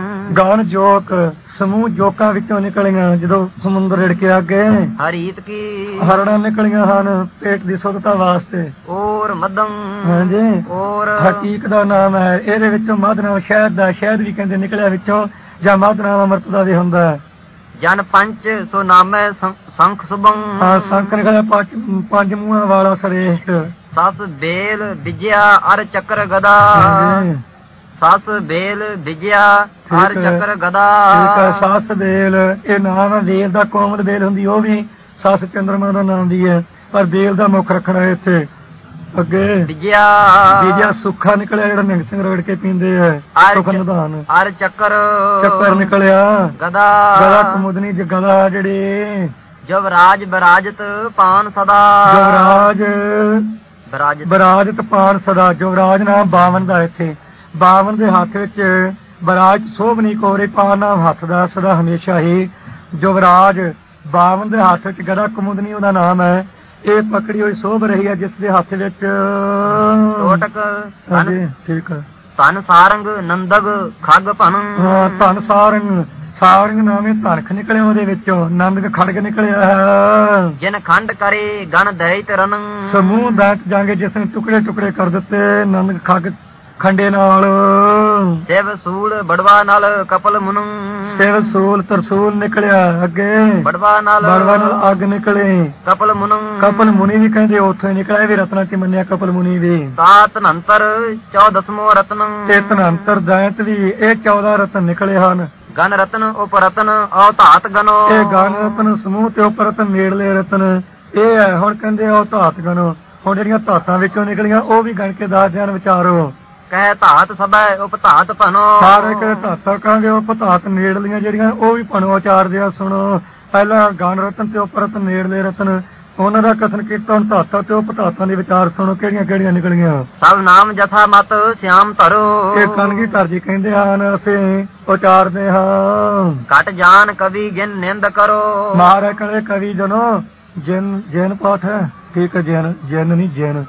ਗਨ ਜੋਕ ਸਮੂਹ ਜੋਕਾਂ ਵਿੱਚੋਂ ਨਿਕਲੀਆਂ ਜਦੋਂ ਸਮੁੰਦਰ ਰਿੜਕਿਆ ਅੱਗੇ। ਹਰੀਤ ਕੀ ਹਰੜਾਂ ਨਿਕਲੀਆਂ ਹਨ ਪੇਟ ਦੀ ਸੁੱਧਤਾ ਵਾਸਤੇ। ਔਰ ਮਦਮ। ਹਾਂਜੀ ਔਰ ਹਕੀਕ ਦਾ ਨਾਮ ਹੈ। ਇਹਦੇ ਵਿੱਚੋਂ ਮਧ ਨਾਮ ਸ਼ਹਿਦ ਦਾ, ਸ਼ਹਿਦ ਵੀ ਕਹਿੰਦੇ ਨਿਕਲਿਆ ਵਿੱਚੋਂ, ਜਾਂ ਮਧ ਨਾਮ ਅੰਮ੍ਰਿਤ ਦਾ ਵੀ ਹੁੰਦਾ ਹੈ। ਜਨ ਪੰਚ ਸੋ ਨਾਮੈ ਸੰਖ ਸੁਭੰ। ਹਾਂ ਸੰਖ ਨਿਕਲਿਆ ਪੰਜ ਪੰਜ ਮੂੰਹਾਂ ਵਾਲਾ ਸਰੇਸ਼ਟ। ਸਸ ਬੇਲ ਵਿਜਿਆ ਅਰ ਚੱਕਰ ਗਦਾ। ਸਸ ਬੇਲ ਵਿਜਿਆ ਅਰ ਚੱਕਰ ਗਦਾ। ਠੀਕ ਹੈ। ਸਸ ਬੇਲ ਇਹ ਨਾਮ ਹੈ ਬੇਲ ਦਾ, ਕੋਮਲ ਬੇਲ ਹੁੰਦੀ ਉਹ ਵੀ ਸਸ ਚੰਦਰਮਾ ਦਾ ਨਾਮ ਦੀ ਹੈ, ਪਰ ਬੇਲ ਦਾ ਮੁੱਖ ਰੱਖਣਾ ਹੈ ਇੱਥੇ। ਅੱਗੇ ਵਿਜਿਆ ਵਿਜਿਆ ਸੁੱਖਾ ਨਿਕਲਿਆ ਜਿਹੜਾ ਨਿੰਗ ਸਿੰਘ ਰਗੜ ਕੇ ਪੀਂਦੇ ਹੈ, ਸੁੱਖ ਨਿਧਾਨ। ਅਰ ਚੱਕਰ ਚੱਕਰ ਨਿਕਲਿਆ ਗਦਾ। ਗਦਾ ਕੁਮੁਦਨੀ ਜ ਗਦਾ ਜਿਹੜੀ ਜਵਰਾਜ ਬਰਾਜਤ ਪਾਨ ਸਦਾ। ਜਵਰਾਜ ਬਰਾਜਤ ਬਰਾਜਤ ਪਾਨ ਸਦਾ। ਜਵਰਾਜ ਨਾਮ ਬਾਵਨ ਦਾ ਇੱਥੇ। ਬਾਵਨ ਦੇ ਹੱਥ ਵਿੱਚ ਬਰਾਜ ਸੋਭਨੀ ਕੋਰੇ, ਪਾਨ ਨਾਮ ਹੱਥ ਦਾ ਸਦਾ ਹਮੇਸ਼ਾ ਹੀ। ਜਵਰਾਜ ਬਾਵਨ ਦੇ ਹੱਥ ਵਿੱਚ ਗਦਾ ਕੁਮੁਦਨੀ ਉਹਦਾ ਨਾਮ ਹੈ। ਇਹ ਪਕੜੀ ਹੋਈ ਸੋਭ ਰਹੀ ਹੈ ਜਿਸ ਦੇ ਹੱਥ ਵਿੱਚ ਟੋਟਕ। ਹਾਂਜੀ ਠੀਕ ਹੈ। ਧਨ ਸਾਰੰਗ ਨੰਦਗ ਖੱਗ ਭਨ। ਹਾਂ ਧਨ ਸਾਰੰਗ, ਸਾਰੰਗ ਨਾਮੇ ਧਨਖ ਨਿਕਲਿਆ ਉਹਦੇ ਵਿੱਚੋਂ, ਨੰਦਗ ਖੜਗ ਨਿਕਲਿਆ ਹੈ। ਜਿਨ ਖੰਡ ਕਰੇ ਗਣ ਦੈਤ ਰਨ। ਸਮੂਹ ਦੈਤ ਜਾਂਗੇ ਜਿਸ ਨੇ ਟੁਕੜੇ ਟੁਕੜੇ ਕਰ ਦਿੱਤੇ ਨੰਦਗ ਖੱਗ ਖੰਡੇ ਨਾਲ। ਸਿਵ ਸੂਲ ਬੜਵਾ ਨਾਲ ਕਪਲ ਮੁਨ। ਸਿਵ ਸੂਲ ਤਰਸੂਲ ਨਿਕਲਿਆ ਅੱਗੇ। ਬੜਵਾ ਨਾਲ ਬੜਵਾ ਨਾਲ ਅੱਗ ਨਿਕਲੇ। ਕਪਲ ਮੁਨ। ਕਪਲ ਮੁਨੀ ਵੀ ਕਹਿੰਦੇ ਉੱਥੋਂ ਹੀ ਨਿਕਲਿਆ, ਵੀ ਰਤਨਾਂ ਚ ਮੰਨਿਆ ਕਪਲ ਮੁਨੀ ਵੀ। ਸਾਤ ਨੰਤਰ ਚੌਦਸਮੋ ਰਤਨ। ਤੇ ਤਨੰਤਰ ਦੈਤ ਵੀ, ਇਹ ਚੌਦਾਂ ਰਤਨ ਨਿਕਲੇ ਹਨ। ਗਨ ਰਤਨ ਉਪ ਰਤਨ ਅਵਧਾਤ ਗਨੋ। ਇਹ ਗਨ ਰਤਨ ਸਮੂਹ ਤੇ ਉਪ ਰਤਨ ਨੇੜਲੇ ਰਤਨ ਇਹ ਹੈ। ਹੁਣ ਕਹਿੰਦੇ ਅਵਧਾਤ ਗਨੋ। ਹੁਣ ਜਿਹੜੀਆਂ ਧਾਤਾਂ ਵਿੱਚੋਂ ਨਿਕਲੀਆਂ ਉਹ ਵੀ ਗਣ ਕੇ ਦੱਸ ਜਾਣ ਵਿਚਾਰੋ। ਕਹਿ ਧਾਤ ਸਭੈ ਉਪਧਾਤ ਭਨੋ। ਸਾਰੇ ਕਹੇ ਧਾਤਾਂ ਕਹਾਂਗੇ, ਉਹ ਪਧਾਤ ਨੇੜਲੀਆਂ ਜਿਹੜੀਆਂ ਉਹ ਵੀ ਭਣੋ ਉਚਾਰਦੇ ਆ। ਸੁਣੋ, ਪਹਿਲਾਂ ਗਣ ਰਤਨ ਤੇ ਉਪਰਤ ਨੇੜਲੇ ਰਤਨ ਉਹਨਾਂ ਦਾ ਕਥਨ ਕੀਤਾ। ਹੁਣ ਧਾਤਾਂ ਤੇ ਉਪਧਾਤਾਂ ਦੇ ਵਿਚਾਰ ਸੁਣੋ ਕਿਹੜੀਆਂ ਕਿਹੜੀਆਂ ਨਿਕਲੀਆਂ। ਸਭ ਨਾਮ ਜਥਾ ਮਤ ਸਿਆਮ ਧਰੋ। ਇਹ ਕਨਗੀਧਰ ਜੀ ਕਹਿੰਦੇ ਹਨ, ਅਸੀਂ ਉਚਾਰਦੇ ਹਾਂ। ਘਟ ਜਾਨ ਕਵੀ ਗਿਨ ਨਿੰਦ ਕਰੋ। ਮਹਾਰਾਜ ਕਹਿੰਦੇ ਕਵੀ ਜਨੋ, ਜਿਨ ਜੈਨ ਪਾਠ ਹੈ, ਠੀਕ ਹੈ, ਜੈਨ ਜੈਨ ਨਹੀਂ ਜੈਨ।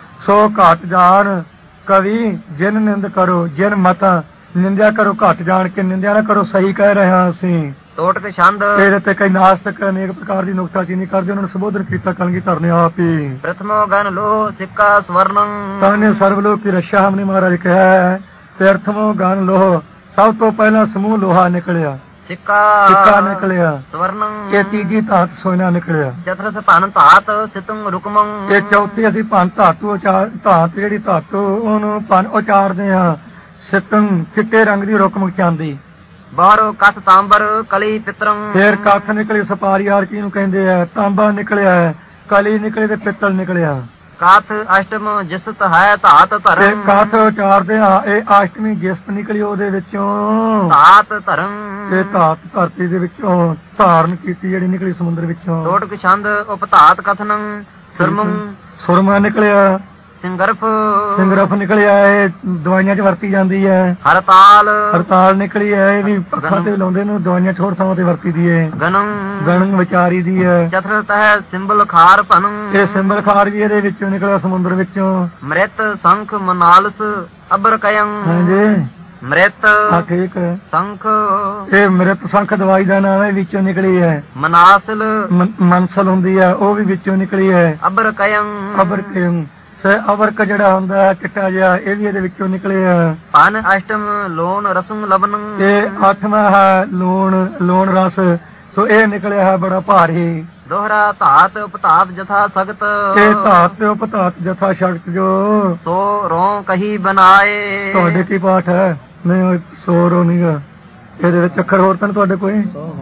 ਸੋ ਘਟ ਜਾਣ ਕਵੀ ਜਿਨ ਨਿੰਦ ਕਰੋ, ਜਿਨ ਮਤ ਨਿੰਦਿਆ ਕਰੋ, ਘਟ ਜਾਣ ਕੇ ਨਿੰਦਿਆ ਨਾ ਕਰੋ। ਸਹੀ ਕਹਿ ਰਹੇ ਹਾਂ ਅਸੀਂ। ਟੋਟਕ ਛੰਦ ਇਹਦੇ ਤੇ ਕਈ ਨਾਸਤਕ ਅਨੇਕ ਪ੍ਰਕਾਰ ਦੀ ਨੁਕਤਾਚੀਨੀ ਕਰਦੇ, ਉਹਨਾਂ ਨੂੰ ਸੰਬੋਧਨ ਕੀਤਾ ਕਲਗੀਧਰ ਨੇ ਆਪ ਹੀ। ਪ੍ਰਥਮੋ ਗਨ ਲੋ ਸਿੱਕਾ ਸਵਰਨੰ। ਤਾਨੇ ਸਰਵਲੋਕ ਕੀ ਰਸ਼ਾ ਹਮਨੇ ਮਹਾਰਾਜ ਕਿਹਾ ਹੈ। ਪ੍ਰਥਮੋ ਗਨ ਲੋਹ, ਸਭ ਤੋਂ ਪਹਿਲਾਂ ਸਮੂਹ ਲੋਹਾ ਨਿਕਲਿਆ, ਸਿੱਕਾ ਸਿੱਕਾ ਨਿਕਲਿਆ। ਸਵਰਨੰ ਇਹ ਤੀਜੀ ਧਾਤ ਸੋਨਾ ਨਿਕਲਿਆ। ਚਤੁਰਥ ਭਨ ਧਾਤ ਸਿਤੰ ਰੁਕਮੰ। ਇਹ ਚੌਥੀ ਅਸੀਂ ਭਨ ਧਾਤੂ ਉਚਾਰ, ਧਾਤ ਜਿਹੜੀ ਧਾਤੂ ਉਹਨੂੰ ਭਨ ਉਚਾਰਦੇ ਹਾਂ। ਸਿਤੰ ਚਿੱਟੇ ਰੰਗ ਦੀ ਰੁਕਮ ਚਾਂਦੀ। ਬਾਹਰੋਂ ਕਥ ਤਾਂਬਰ ਕਲੀ ਪਿਤਰੰ। ਫੇਰ ਕੱਥ ਨਿਕਲੀ ਸਪਾਰੀ ਹਾਰ ਕੀ ਨੂੰ ਕਹਿੰਦੇ ਆ। ਤਾਂਬਾ ਨਿਕਲਿਆ ਹੈ, ਕਲੀ ਨਿਕਲੀ ਤੇ ਪਿੱਤਲ ਨਿਕਲਿਆ। ਕਾਥ ਅਸ਼ਟਮ ਜਿਸਤ ਹੈ ਧਾਤ ਤੇ ਧਰਮ। ਕੱਥ ਉਚਾਰਦੇ ਆ। ਇਹ ਅਸ਼ਟਮੀ ਜਿਸਤ ਨਿਕਲੀ ਉਹਦੇ ਵਿੱਚੋਂ। ਧਾਤ ਧਰਮ ਇਹ ਧਾਤ ਧਰਤੀ ਦੇ ਵਿੱਚੋਂ ਧਾਰਨ ਕੀਤੀ ਜਿਹੜੀ ਨਿਕਲੀ ਸਮੁੰਦਰ ਵਿੱਚੋਂ। ਟੋਟਕ ਛੰਦ ਉਪਧਾਤ ਕਥਨੰ ਸੁਰਮੰ। ਸੁਰਮਾ ਨਿਕਲਿਆ। ਸਿੰਗਰਫ ਸਿੰਗਰਫ ਨਿਕਲਿਆ। ਇਹ ਦਵਾਈਆਂ 'ਚ ਵਰਤੀ ਜਾਂਦੀ ਹੈ। ਹਰਤਾਲ ਹਰਤਾਲ ਨਿਕਲੀ ਹੈ। ਇਹ ਵੀ ਅੱਖਾਂ ਤੇ ਲਾਉਂਦੇ ਨੇ, ਦਵਾਈਆਂ ਛੋੜ ਥਾਵਾਂ ਤੇ ਵਰਤੀ ਦੀ ਹੈ। ਗਨੰ ਗਣਨ ਵਿਚਾਰੀ ਦੀ ਹੈ। ਚਤੁਰਥ ਹੈ ਸਿੰਬਲ ਖਾਰ ਭਨੰ। ਇਹ ਸਿੰਬਲ ਖਾਰ ਵੀ ਇਹਦੇ ਵਿੱਚੋਂ ਨਿਕਲਿਆ, ਸਮੁੰਦਰ ਵਿੱਚੋਂ। ਮ੍ਰਿਤ ਸੰਖ ਮਨਾਲਸ ਅਬਰ ਕਯੰ। ਹਾਂਜੀ ਮ੍ਰਿਤ ਹਾਂ, ਠੀਕ ਹੈ। ਸੰਖ ਇਹ ਮ੍ਰਿਤ ਸੰਖ ਦਵਾਈ ਦਾ ਨਾਮ ਹੈ, ਵਿੱਚੋਂ ਨਿਕਲੀ ਹੈ। ਮਨਾਸਲ ਮਨ- ਮਨਸਲ ਹੁੰਦੀ ਹੈ, ਉਹ ਵੀ ਵਿੱਚੋਂ ਨਿਕਲੀ ਹੈ। ਅਬਰ ਕਯੰ। ਅਬਰ ਕਿਉਂ ਸੇ ਅਬਰਕ ਜਿਹੜਾ ਹੁੰਦਾ ਹੈ ਚਿੱਟਾ ਜਿਹਾ, ਇਹ ਵੀ ਇਹਦੇ ਵਿੱਚੋਂ ਨਿਕਲਿਆ। ਭਨ ਅਸ਼ਟਮ ਲੋਨ ਰਸੰ ਲਬਨੰ। ਇਹ ਅੱਠਵਾਂ ਹੈ ਲੂਣ, ਲੂਣ ਰਸ। ਸੋ ਇਹ ਨਿਕਲਿਆ ਹੈ ਬੜਾ ਭਾਰੀ। ਦੋਹਰਾ ਧਾਤ ਉਪਧਾਤ ਜਥਾ ਸਖਤ। ਇਹ ਧਾਤ ਤੇ ਉਪਧਾਤ ਜਥਾ ਸ਼ਕਤ ਜੋ। ਸੋ ਰੋਂ ਕਹੀ ਬਣਾਏ। ਤੁਹਾਡੇ ਕੀ ਪਾਠ ਹੈ? ਨਹੀਂ, ਉਹ ਸੋ ਰੋ ਨਹੀਂ ਗਾ ਇਹਦੇ ਵਿੱਚ। ਅੱਖਰ ਹੋਰ ਤਾਂ ਨੀ ਤੁਹਾਡੇ ਕੋਈ?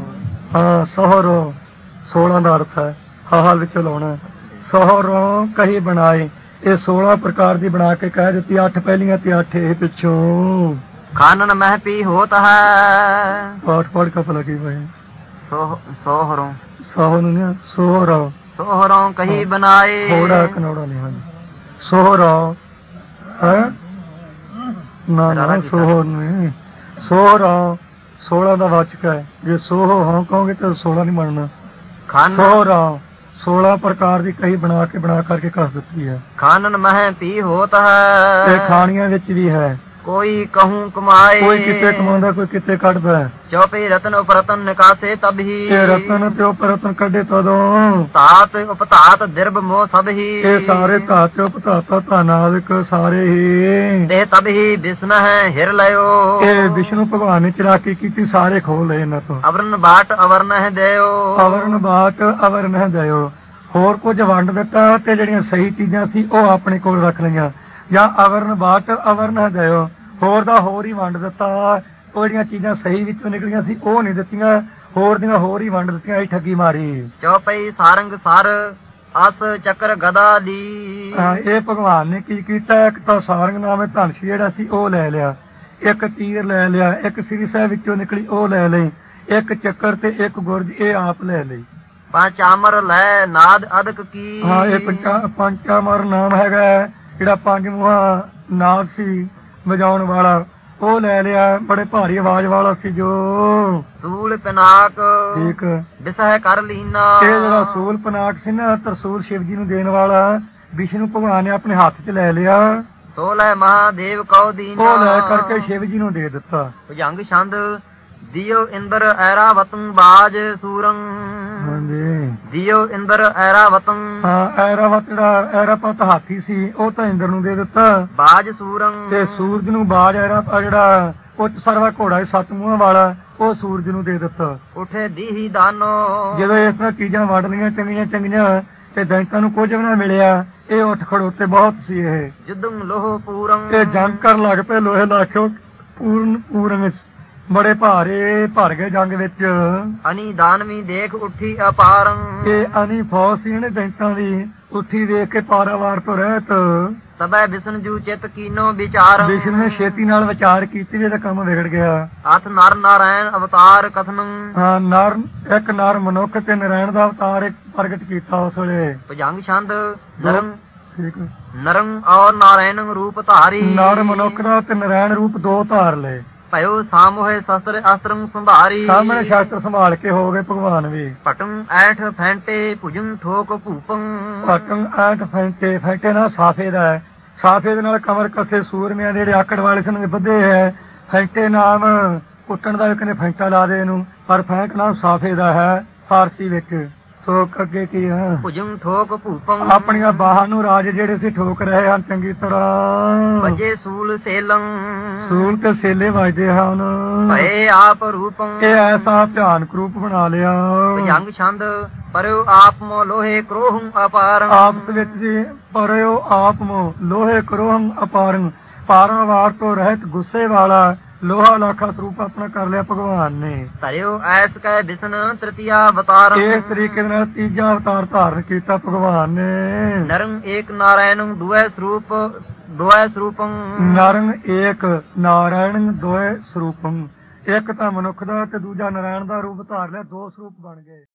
ਹਾਂ, ਸਹਰੋ ਸੋਲਾਂ ਦਾ ਅਰਥ ਹੈ। ਹਾਲ ਵਿੱਚੋਂ ਲਾਉਣਾ। ਸਹਰੋ ਕਹੀ ਬਣਾਏ, ਇਹ ਸੋਲਾਂ ਪ੍ਰਕਾਰ ਦੀ ਬਣਾ ਕੇ ਕਹਿ ਦਿੱਤੀ। ਅੱਠ ਪਹਿਲੀਆਂ ਤੇ ਅੱਠ ਇਹ ਪਿੱਛੋਂ। ਖਾਨਨ ਮਹਿ ਪੀ ਹੋਤ ਹੈ। ਪਾਠ ਪੜ ਕੇ ਭਲਾ ਕੀ ਭਾਈ? ਸੋਹ ਸੋਹਰੋਂ ਸੋਹ ਨੂੰ ਸੋਹਰੋ। ਸੋਹਰੋਂ ਕਹੀ ਬਣਾਏ। ਥੋੜਾ ਕਨੌੜਾ ਨਹੀਂ ਹਨ। ਸੋਹਰੋ ਹੈ ਨਾ ਨਾ, ਸੋਹ ਨਹੀਂ। ਸੋਹਰੋ ਸੋਲਾਂ ਦਾ ਵਾਚਕ ਹੈ। ਜੇ ਸੋਹ ਹਾਂ ਕਹੋਗੇ ਤਾਂ ਸੋਲਾਂ ਨਹੀਂ ਬਣਨਾ। ਖਾਨ ਸੋਹਰੋ ਸੋਲਾਂ ਪ੍ਰਕਾਰ ਦੀ ਕਹੀ ਬਣਾ ਕੇ ਬਣਾ ਕਰਕੇ ਕਸ ਦਿੱਤੀ ਹੈ। ਖਾਨਨ ਮਹਿ ਪੀ ਹੋਤ ਹੈ। ਤੇ ਖਾਣੀਆਂ ਵਿੱਚ ਵੀ ਹੈ। ਕੋਈ ਕਹੂੰ ਕਮਾਏ। ਕੋਈ ਕਿਤੇ ਕਮਾਉਂਦਾ, ਕੋਈ ਕਿਤੇ ਕੱਢਦਾ ਹੈ। ਚੌਪਈ ਰਤਨ ਉਪਰਤਨ ਨਿਕਾਸੇ ਤਬ ਹੀ। ਇਹ ਰਤਨ ਤੇ ਉਪ ਰਤਨ ਕੱਢੇ ਤਦੋਂ। ਧਾਤ ਉਪਧਾਤ ਦਿਰਬ ਮੋਹ ਸਭ ਹੀ। ਇਹ ਸਾਰੇ ਧਾਤ ਉਪਧਾਤਾ ਧਾਨਾਦਿਕ ਸਾਰੇ ਹੀ। ਤੇ ਤਬ ਹੀ ਵਿਸ਼ਨ ਹੈ ਹਿਰ ਲਿਓ। ਇਹ ਵਿਸ਼ਨੂੰ ਭਗਵਾਨ ਨੇ ਚਲਾਕੀ ਕੀਤੀ, ਸਾਰੇ ਖੋਲ ਲਏ ਇਹਨਾਂ ਤੋਂ। ਅਵਰਨ ਬਾਟ ਅਵਰਨ ਹੈ ਦਿਓ। ਅਵਰਨ ਬਾਟ ਅਵਰਨ ਹੈ ਦਿਓ। ਹੋਰ ਕੁਝ ਵੰਡ ਦਿੱਤਾ ਤੇ ਜਿਹੜੀਆਂ ਸਹੀ ਚੀਜ਼ਾਂ ਸੀ ਉਹ ਆਪਣੇ ਕੋਲ ਰੱਖ ਲਈਆਂ। ਜਾਂ ਅਵਰਨ ਬਾਟ ਅਵਰਨ ਹੈ ਦਿਓ, ਹੋਰ ਦਾ ਹੋਰ ਹੀ ਵੰਡ ਦਿੱਤਾ। ਉਹ ਜਿਹੜੀਆਂ ਚੀਜ਼ਾਂ ਸਹੀ ਵਿੱਚੋਂ ਨਿਕਲੀਆਂ ਸੀ ਉਹ ਨਹੀਂ ਦਿੱਤੀਆਂ, ਹੋਰ ਦੀਆਂ ਹੋਰ ਹੀ ਵੰਡ ਦਿੱਤੀਆਂ। ਇਹ ਠੱਗੀ ਮਾਰੀ। ਚੌਪਈ ਸਾਰੰਗ ਸਰ ਅਸ ਚੱਕਰ ਗਦਾ ਦੀ। ਹਾਂ, ਇਹ ਭਗਵਾਨ ਨੇ ਕੀ ਕੀਤਾ? ਇੱਕ ਤਾਂ ਸਾਰੰਗ ਨਾਮੇ ਧਨਸ਼ ਜਿਹੜਾ ਸੀ ਉਹ ਲੈ ਲਿਆ, ਇੱਕ ਤੀਰ ਲੈ ਲਿਆ, ਇੱਕ ਸ੍ਰੀ ਸਾਹਿਬ ਵਿੱਚੋਂ ਨਿਕਲੀ ਉਹ ਲੈ ਲਈ, ਇੱਕ ਚੱਕਰ ਤੇ ਇੱਕ ਗੁਰਜ ਇਹ ਆਪ ਲੈ ਲਈ। ਪੰਜ ਅਮਰ ਲੈ ਨਾਦ ਅਦਕ ਕੀ। ਹਾਂ, ਇਹ ਪੰਚਾ ਪੰਚਾਮਰ ਨਾਮ ਹੈਗਾ, ਜਿਹੜਾ ਪੰਜ ਮੂਹਾ ਨਾਦ ਸੀ ਵਜਾਉਣ ਵਾਲਾ, ਉਹ ਲੈ ਲਿਆ। ਬੜੇ ਭਾਰੀ ਆਵਾਜ਼ ਵਾਲਾ ਸੀ ਜੋ। ਸੂਲ ਪਿਨਾਕ ਠੀਕ ਵਿਸਹ ਕਰ ਲੀਨਾ। ਇਹ ਜਿਹੜਾ ਸੂਲ ਪਨਾਕ ਸੀ ਨਾ, ਤਰਸੂਲ ਸ਼ਿਵ ਜੀ ਨੂੰ ਦੇਣ ਵਾਲਾ, ਵਿਸ਼ਨੂੰ ਭਗਵਾਨ ਨੇ ਆਪਣੇ ਹੱਥ 'ਚ ਲੈ ਲਿਆ। ਸੋਲਹ ਮਹਾਦੇਵ ਕਉ ਦੀਨਾ। ਉਹ ਲੈ ਕਰਕੇ ਸ਼ਿਵ ਜੀ ਨੂੰ ਦੇ ਦਿੱਤਾ। ਭੁਜੰਗ ਛੰਦ ਦਿਓ ਇੰਦਰ ਐਰਾਵਤੰ ਬਾਜ ਸੂਰੰ। ਹਾਂਜੀ, ਦਿਓ ਇੰਦਰ ਐਰਾਵਤੰ। ਹਾਂ, ਐਰਾਵਤ ਜਿਹੜਾ ਐਰਾਪਤ ਹਾਥੀ ਸੀ ਉਹ ਤਾਂ ਇੰਦਰ ਨੂੰ ਦੇ ਦਿੱਤਾ। ਬਾਜ ਸੂਰੰ ਤੇ ਸੂਰਜ ਨੂੰ ਬਾਜ ਐਰਾ ਜਿਹੜਾ ਉੱਚ ਸਰਵਾ ਘੋੜਾ ਸੀ ਸੱਤ ਮੂੰਹਾਂ ਵਾਲਾ, ਉਹ ਸੂਰਜ ਨੂੰ ਦੇ ਦਿੱਤਾ। ਉਠੇ ਦੀਹੀ ਦਾਨੋ। ਜਦੋਂ ਇਸ ਤਰ੍ਹਾਂ ਚੀਜ਼ਾਂ ਵੰਡ ਲਈਆਂ ਚੰਗੀਆਂ ਚੰਗੀਆਂ ਤੇ ਦੈਂਤਾਂ ਨੂੰ ਕੁਝ ਵੀ ਨਾ ਮਿਲਿਆ, ਇਹ ਉੱਠ ਖੜੋਤੇ ਬਹੁਤ ਸੀ। ਇਹ ਜੁਦੰ ਲੋਹ ਪੂਰੰ। ਤੇ ਜੰਗ ਕਰਨ ਲੱਗ ਪਏ, ਲੋਹੇ ਲਾਖਿਓ ਪੂਰਨ ਪੂਰਨ ਬੜੇ ਭਾਰੇ ਭਰ ਗਏ ਜੰਗ ਵਿੱਚ। ਅਨੀ ਦਾਨਵੀ ਦੇਖ ਉੱਠੀ ਅਪਾਰੰ। ਇਹ ਅਨੀ ਫੌਜ ਸੀ ਇਹਨੇ ਦੈਂਤਾਂ ਦੀ, ਉੱਠੀ ਵੇਖ ਕੇ ਪਾਰਾਵਾਰ ਤੋਂ ਰਹਿਤ ਤਬੈ ਬਿਸ਼ਨ ਜੂ ਚਿਤ ਕੀਨੋ ਵਿਚਾਰ ਵਿਸ਼ਨੂੰ ਨੇ ਛੇਤੀ ਨਾਲ ਵਿਚਾਰ ਕੀਤੀ ਵੀ ਇਹਦਾ ਕੰਮ ਵਿਗੜ ਗਿਆ। ਅਥ ਨਰ ਨਾਰਾਇਣ ਅਵਤਾਰ ਕਥਨੰ ਹਾਂ, ਨਰ ਇੱਕ ਨਰ ਮਨੁੱਖ ਤੇ ਨਾਰਾਇਣ ਦਾ ਅਵਤਾਰ ਇੱਕ ਪ੍ਰਗਟ ਕੀਤਾ ਉਸ ਵੇਲੇ। ਭੁਜੰਗ ਛੰਦ ਨਰੰ ਠੀਕ ਹੈ। ਨਰੰ ਔਰ ਨਾਰਾਇਣ ਰੂਪ ਧਾਰੀ ਨਰ ਮਨੁੱਖ ਦਾ ਤੇ ਨਾਰਾਇਣ ਰੂਪ ਦੋ ਧਾਰ ਲਏ। ਭਇਓ ਸਾਮੋਹਿ ਸ਼ਸਤਰ ਅਸਤਰੰ ਸੰਭਾਰੀ ਸਾਹਮਣੇ ਸ਼ਾਸਤਰ ਸੰਭਾਲ ਕੇ ਹੋ ਗਏ ਭਗਵਾਨ ਵੀ। ਪਟੰ ਐਠ ਫੈਂਟੇ ਭੁਜੰ ਠੋਕ ਭੂਪੰ ਪਟੰ ਐਟ ਫੈਂਟੇ ਫੈਂਟੇ ਨਾਲ ਸਾਫੇ ਦਾ ਹੈ। ਸਾਫੇ ਦੇ ਨਾਲ ਕਮਰ ਕੱਸੇ ਸੂਰਮਿਆਂ ਦੇ ਜਿਹੜੇ ਆਕੜ ਵਾਲੇ ਸਨ ਬੱਧੇ ਹੈ। ਫੈਂਟੇ ਨਾਮ ਕੁੱਟਣ ਦਾ ਵੀ ਕਹਿੰਦੇ ਫੈਂਟਾ ਲਾ ਦੇ ਇਹਨੂੰ, ਪਰ ਫੈਂਟ ਨਾਮ ਸਾਫੇ ਦਾ ਹੈ ਫਾਰਸੀ ਵਿੱਚ। ਸੋ ਅੱਗੇ ਕੀ ਹੈ? ਭੁਜੰ ਠੋਕ ਭੂਪੰ ਆਪਣੀਆਂ ਬਾਹਾਂ ਨੂੰ ਰਾਜ ਜਿਹੜੇ ਸੀ ਠੋਕ ਰਹੇ ਹਨ ਚੰਗੀ ਤਰ੍ਹਾਂ। ਵਜੇ ਸੂਲ ਸੇਲੰ ਸੂਲ ਤੇ ਸੇਲੇ ਵੱਜਦੇ ਹਨ। ਭਏ ਆਪ ਰੂਪੰ ਇਹ ਐਸਾ ਭਿਆਨਕ ਰੂਪ ਬਣਾ ਲਿਆ। ਭੁਜੰਗ ਛੰਦ ਪਰਿਓ ਆਪ ਮੋ ਲੋਹੇ ਕ੍ਰੋਹੰ ਅਪਾਰੰ ਆਪਸ ਵਿੱਚ ਜੀ ਪਰਿਓ ਆਪ ਮੋ ਲੋਹੇ ਕਰੋਹੰ ਅਪਾਰੰ, ਪਾਰਾਵਾਰ ਤੋਂ ਰਹਿਤ ਗੁੱਸੇ ਵਾਲਾ ਲੋਹਾ ਲਾਖਾ ਸਰੂਪ ਆਪਣਾ ਕਰ ਲਿਆ ਭਗਵਾਨ ਨੇ। ਧਰਿਓ ਐਸ ਕੈ ਬਿਸ਼ਨ ਤ੍ਰਿਤੀਆ ਅਵਤਾਰ ਇਸ ਤਰੀਕੇ ਦੇ ਨਾਲ ਤੀਜਾ ਅਵਤਾਰ ਧਾਰਨ ਕੀਤਾ ਭਗਵਾਨ ਨੇ। ਨਰੰ ਏਕ ਨਾਰਾਇਣੰ ਦੁਐ ਸਰੂਪ ਦੁਐ ਸਰੂਪੰ ਨਰੰ ਏਕ ਨਾਰਾਇਣ ਦੋਏ ਸਰੂਪੰ, ਇੱਕ ਤਾਂ ਮਨੁੱਖ ਦਾ ਤੇ ਦੂਜਾ ਨਾਰਾਇਣ ਦਾ ਰੂਪ ਧਾਰ ਲਿਆ, ਦੋ ਸਰੂਪ ਬਣ ਗਏ।